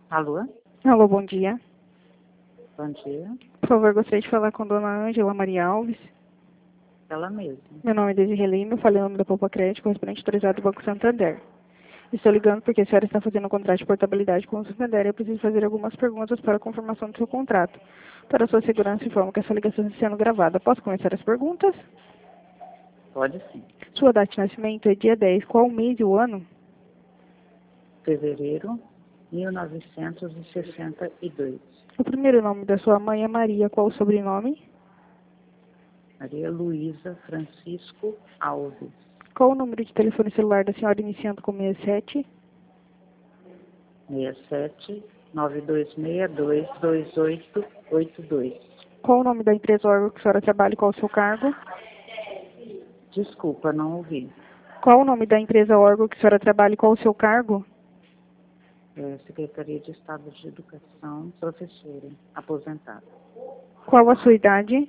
Alô? Alô, bom dia. Bom dia. Por favor, gostaria de falar com dona Ângela Maria Alves. Ela mesma. Meu nome é Desirê Lima, eu falei o nome da Poupa Crédito, correspondente autorizado do Banco Santander. Estou ligando porque a senhora está fazendo um contrato de portabilidade com o Santander e eu preciso fazer algumas perguntas para a confirmação do seu contrato. Para sua segurança, informo que essa ligação está sendo gravada. Posso começar as perguntas? Pode sim. Sua data de nascimento é dia 10. Qual o mês e o ano? Fevereiro 1962. O primeiro nome da sua mãe é Maria. Qual o sobrenome? Maria Luísa Francisco Alves. Qual o número de telefone celular da senhora iniciando com 67? 67 9262 2882. Qual o nome da empresa ou órgão que a senhora trabalha e qual o seu cargo? Desculpa, não ouvi. Qual o nome da empresa ou órgão que a senhora trabalha e qual o seu cargo? Secretaria de Estado de Educação, professora, aposentada. Qual a sua idade?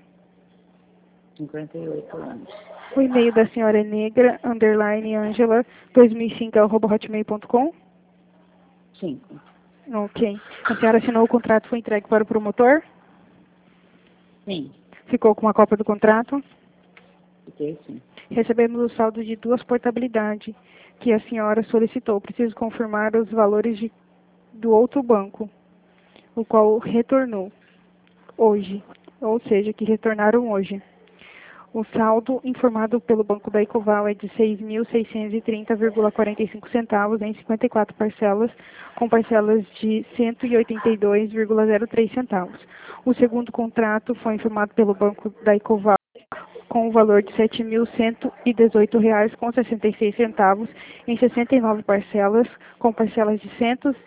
58 anos. O e-mail da senhora é negra, _angela, 2005, @hotmail.com? 5. Ok. A senhora assinou o contrato e foi entregue para o promotor? Sim, Ficou com uma cópia do contrato? fiquei sim. Recebemos o saldo de 2 portabilidades que a senhora solicitou. Preciso confirmar os valores do outro banco, o qual retornou hoje, ou seja, que retornaram hoje. O saldo informado pelo Banco da Ecoval é de 6.630,45 centavos em 54 parcelas, com parcelas de 182,03 centavos. O segundo contrato foi informado pelo Banco da Ecoval com o valor de R$ 7.118,66 centavos em 69 parcelas, com parcelas de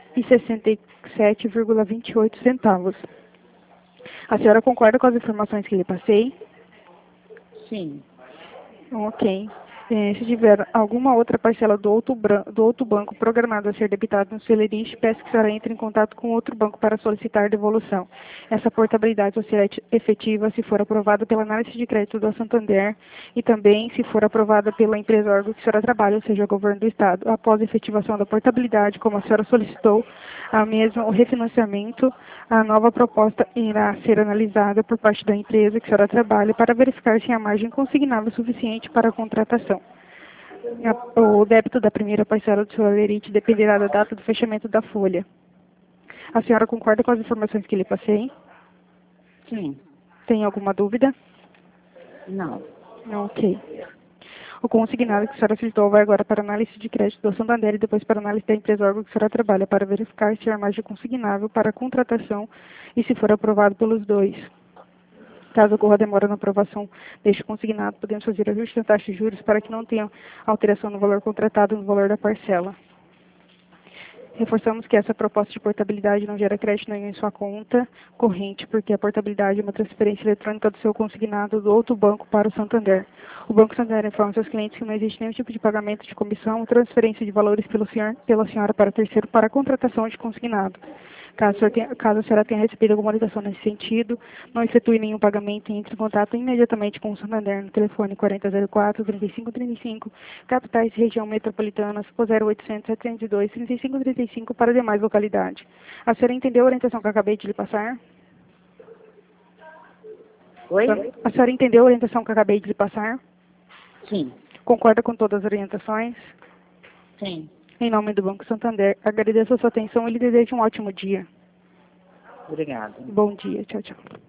167,28 centavos. A senhora concorda com as informações que lhe passei? Sim, Ok. Se tiver alguma outra parcela do outro banco programada a ser debitada no seu lerite, peço que a senhora entre em contato com outro banco para solicitar devolução. Essa portabilidade só será efetiva se for aprovada pela análise de crédito do Santander e também se for aprovada pela empresa órgão que a senhora trabalha, ou seja, o governo do Estado. Após a efetivação da portabilidade, como a senhora solicitou, o refinanciamento, a nova proposta irá ser analisada por parte da empresa que a senhora trabalha para verificar se há margem consignável suficiente para a contratação. O débito da primeira parcela do seu lerite dependerá da data do fechamento da folha. A senhora concorda com as informações que lhe passei? sim, Tem alguma dúvida? não. Ok. O consignado que a senhora solicitou vai agora para análise de crédito do Santander e depois para análise da empresa órgão que a senhora trabalha para verificar se há margem consignável para a contratação e se for aprovado pelos dois. Caso ocorra demora na aprovação deste consignado, podemos fazer ajuste na taxa de juros para que não tenha alteração no valor contratado e no valor da parcela. Reforçamos que essa proposta de portabilidade não gera crédito nenhum em sua conta corrente, porque a portabilidade é uma transferência eletrônica do seu consignado do outro banco para o Santander. O Banco Santander informa seus clientes que não existe nenhum tipo de pagamento de comissão ou transferência de valores pela senhora para terceiro para a contratação de consignado. Caso a senhora tenha recebido alguma ligação nesse sentido, não efetue nenhum pagamento e entre em contato imediatamente com o Santander no telefone 4004-3535, capitais e região metropolitana, 0800 702 3535 para demais localidades. A senhora entendeu a orientação que eu acabei de lhe passar? Oi? A senhora entendeu a orientação que eu acabei de lhe passar? Sim, Concorda com todas as orientações? sim. Em nome do Banco Santander, agradeço a sua atenção e lhe desejo um ótimo dia. Obrigada. Bom dia. Tchau, tchau.